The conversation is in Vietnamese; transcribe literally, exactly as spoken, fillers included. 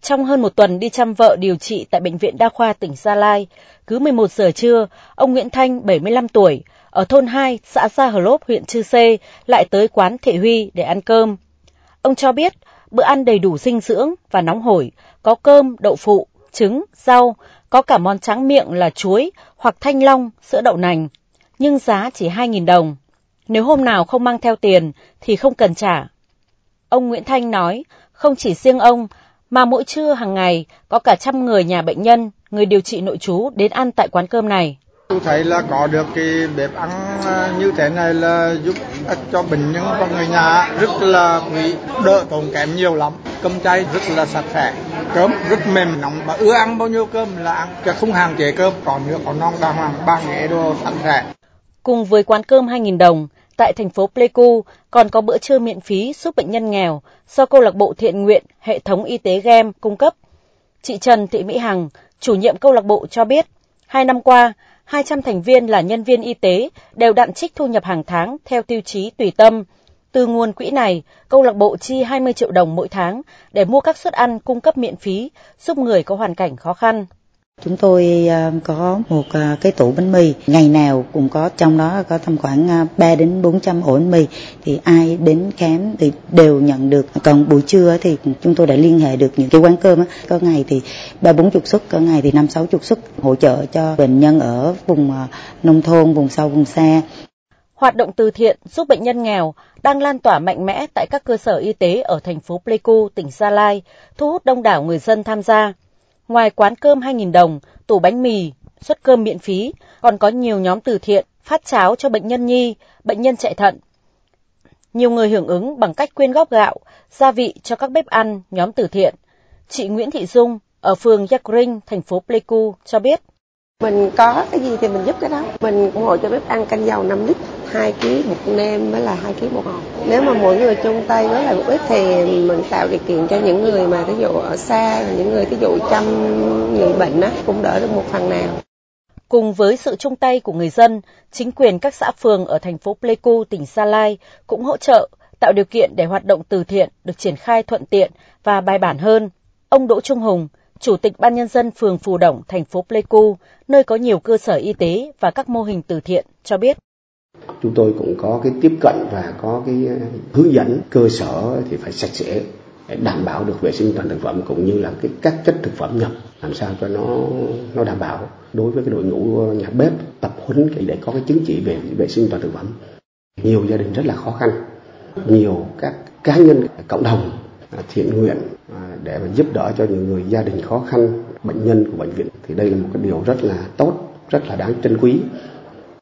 Trong hơn một tuần đi chăm vợ điều trị tại Bệnh viện Đa khoa tỉnh Gia Lai, cứ mười một giờ trưa, ông Nguyễn Thanh, bảy mươi lăm tuổi, ở thôn hai, xã Gia Hờ Lốp, huyện Chư Sê, lại tới quán Thị Huy để ăn cơm. Ông cho biết, bữa ăn đầy đủ dinh dưỡng và nóng hổi, có cơm, đậu phụ, trứng, rau, có cả món tráng miệng là chuối hoặc thanh long, sữa đậu nành, nhưng giá chỉ hai nghìn đồng. Nếu hôm nào không mang theo tiền thì không cần trả. Ông Nguyễn Thanh nói, không chỉ riêng ông, mà mỗi trưa hàng ngày có cả trăm người nhà bệnh nhân, người điều trị nội trú đến ăn tại quán cơm này. Tôi thấy là có được cái bếp ăn như thế này là giúp ích cho bệnh nhân và người nhà rất là quý, đỡ tốn kém nhiều lắm. Cơm chay rất là sạch sẽ, cơm rất mềm nóng và ưa ăn bao nhiêu cơm là ăn, chứ không hạn chế cơm, còn nước còn non đàng hoàng, ba ghế đồ sạch sẽ. Cùng với quán cơm hai nghìn đồng, tại thành phố Pleiku còn có bữa trưa miễn phí giúp bệnh nhân nghèo do câu lạc bộ thiện nguyện hệ thống y tế Gem cung cấp. Chị Trần Thị Mỹ Hằng, chủ nhiệm câu lạc bộ cho biết, hai năm qua, hai trăm thành viên là nhân viên y tế đều đặn trích thu nhập hàng tháng theo tiêu chí tùy tâm. Từ nguồn quỹ này, câu lạc bộ chi hai mươi triệu đồng mỗi tháng để mua các suất ăn cung cấp miễn phí giúp người có hoàn cảnh khó khăn. Chúng tôi có một cái tủ bánh mì, ngày nào cũng có, trong đó có tầm khoảng ba đến bốn trăm ổ bánh mì, thì ai đến khám thì đều nhận được. Còn buổi trưa thì chúng tôi đã liên hệ được những cái quán cơm, có ngày thì ba bốn chục suất, có ngày thì năm sáu chục suất, hỗ trợ cho bệnh nhân ở vùng nông thôn, vùng sâu, vùng xa. Hoạt động từ thiện giúp bệnh nhân nghèo đang lan tỏa mạnh mẽ tại các cơ sở y tế ở thành phố Pleiku, tỉnh Gia Lai, thu hút đông đảo người dân tham gia. Ngoài quán cơm hai nghìn đồng, tủ bánh mì, suất cơm miễn phí, còn có nhiều nhóm từ thiện phát cháo cho bệnh nhân nhi, bệnh nhân chạy thận. Nhiều người hưởng ứng bằng cách quyên góp gạo, gia vị cho các bếp ăn, nhóm từ thiện. Chị Nguyễn Thị Dung ở phường Yac Rinh, thành phố Pleiku cho biết. Mình có cái gì thì mình giúp cái đó. Mình ủng hộ cho bếp ăn canh dầu năm lít, hai ký bột nêm với là hai ký bột ngọt. Nếu mà mỗi người chung tay với lại một ít thì mình tạo điều kiện cho những người mà ví dụ ở xa, những người ví dụ chăm người bệnh á, cũng đỡ được một phần nào. Cùng với sự chung tay của người dân, chính quyền các xã phường ở thành phố Pleiku, tỉnh Gia Lai cũng hỗ trợ, tạo điều kiện để hoạt động từ thiện được triển khai thuận tiện và bài bản hơn. Ông Đỗ Trung Hùng, Chủ tịch Ban Nhân dân phường Phù Đổng, thành phố Pleiku, nơi có nhiều cơ sở y tế và các mô hình từ thiện, cho biết. Chúng tôi cũng có cái tiếp cận và có cái hướng dẫn cơ sở thì phải sạch sẽ, để đảm bảo được vệ sinh an toàn thực phẩm cũng như là cái các chất thực phẩm nhập làm sao cho nó nó đảm bảo. Đối với cái đội ngũ nhà bếp tập huấn để có cái chứng chỉ về vệ sinh an toàn thực phẩm. Nhiều gia đình rất là khó khăn, nhiều các cá nhân cộng đồng thiện nguyện để mà giúp đỡ cho những người gia đình khó khăn, bệnh nhân của bệnh viện, thì đây là một cái điều rất là tốt, rất là đáng trân quý.